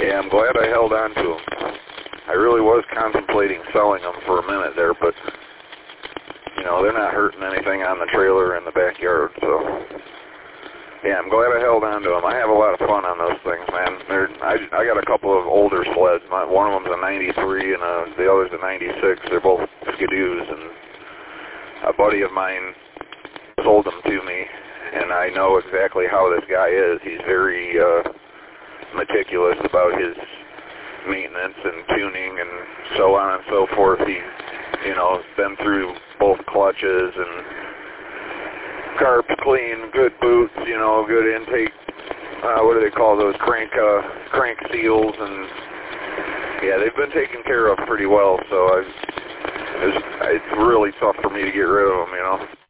Yeah, I'm glad I held on to them. I really was contemplating selling them for a minute there, but, you know, they're not hurting anything on the trailer in the backyard, so... Yeah, I'm glad I held on to them. I have a lot of fun on those things, man. I got a couple of older sleds. One of them's a 93 and the other's a 96. They're both Ski-Doos, and a buddy of mine sold them to me, and I know exactly how this guy is. He's very meticulous about his maintenance and tuning and so on and so forth. He, you know, has been through both clutches and carbs clean, good boots, you know, good intake, what do they call those, crank seals, and yeah, they've been taken care of pretty well, so it's really tough for me to get rid of them, you know.